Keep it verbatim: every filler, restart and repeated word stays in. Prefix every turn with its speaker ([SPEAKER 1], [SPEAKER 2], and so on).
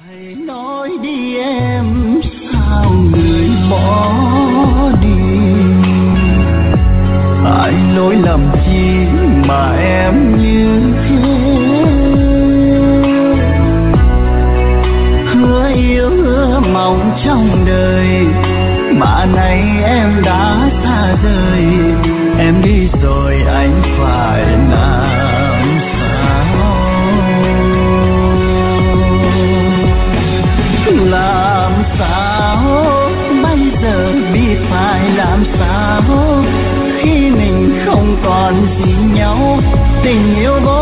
[SPEAKER 1] Hãy nói đi em, sao người bỏ đi? Ai lỗi lầm chi mà em như thế? Hứa yêu hứa mong trong đời mà nay em đã xa rời. Em đi rồi anh phải làm sao? Làm sao bây giờ, biết phải làm sao khi mình không còn gì nhau? Tình yêu vô